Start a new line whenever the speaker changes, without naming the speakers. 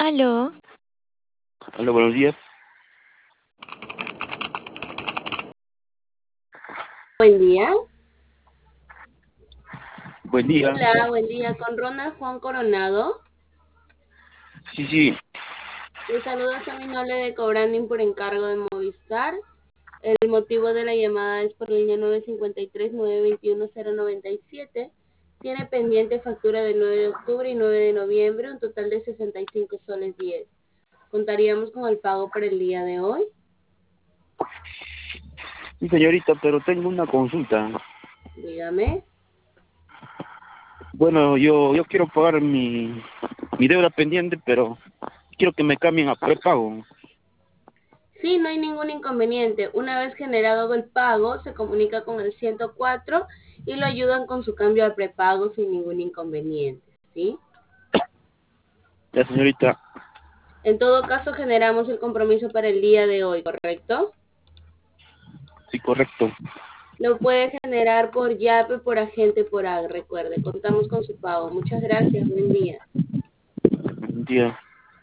Aló,
Hola, buenos días.
Buen día.
Buen día.
Hola, buen día. Con Ronald Juan Coronado.
Sí.
Le saluda Noble de Cobranding por encargo de Movistar. El motivo de la llamada es por línea 953-921-097. Tiene pendiente factura del 9 de octubre y 9 de noviembre, un total de 65 soles 10. ¿Contaríamos con el pago para el día de hoy?
Sí, señorita, pero tengo una consulta.
Dígame.
Bueno, yo quiero pagar mi deuda pendiente, pero quiero que me cambien a prepago.
Sí, no hay ningún inconveniente. Una vez generado el pago, se comunica con el 104 y lo ayudan con su cambio a prepago sin ningún inconveniente, ¿sí?
Ya, señorita.
En todo caso, generamos el compromiso para el día de hoy, ¿correcto?
Sí, correcto.
Lo puede generar por YAPE, por agente, por AG, recuerde. Contamos con su pago. Muchas gracias. Buen día.
Buen día.